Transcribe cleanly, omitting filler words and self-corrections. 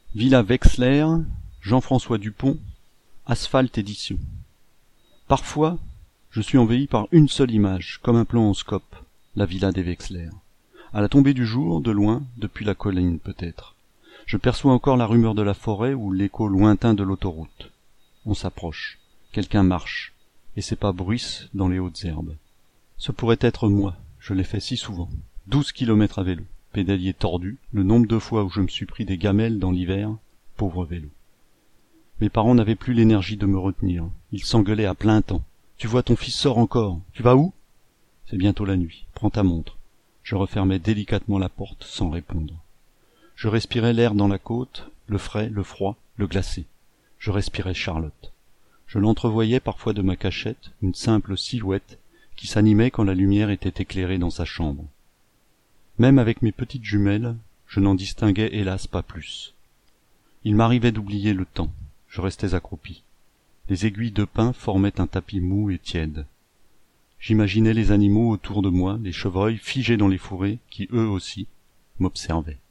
Villa Wexler, Jean-François Dupont, Asphalte Éditions. Parfois, je suis envahi par une seule image, comme un plan en scope, la villa des Wexler. À la tombée du jour, de loin, depuis la colline peut-être. Je perçois encore la rumeur de la forêt ou l'écho lointain de l'autoroute. On s'approche, quelqu'un marche, et c'est pas Bruce dans les hautes herbes. Ce pourrait être moi, je l'ai fait si souvent. 12 kilomètres à vélo, pédalier tordu, le nombre de fois où je me suis pris des gamelles dans l'hiver, pauvre vélo. Mes parents n'avaient plus l'énergie de me retenir, ils s'engueulaient à plein temps. Tu vois, ton fils sort encore, tu vas où? C'est bientôt la nuit, prends ta montre. Je refermais délicatement la porte sans répondre. Je respirais l'air dans la côte, le frais, le froid, le glacé. Je respirais Charlotte. Je l'entrevoyais parfois de ma cachette, une simple silhouette qui s'animait quand la lumière était éclairée dans sa chambre. Même avec mes petites jumelles, je n'en distinguais hélas pas plus. Il m'arrivait d'oublier le temps, je restais accroupi. Les aiguilles de pin formaient un tapis mou et tiède. J'imaginais les animaux autour de moi, les chevreuils figés dans les fourrés, qui eux aussi m'observaient.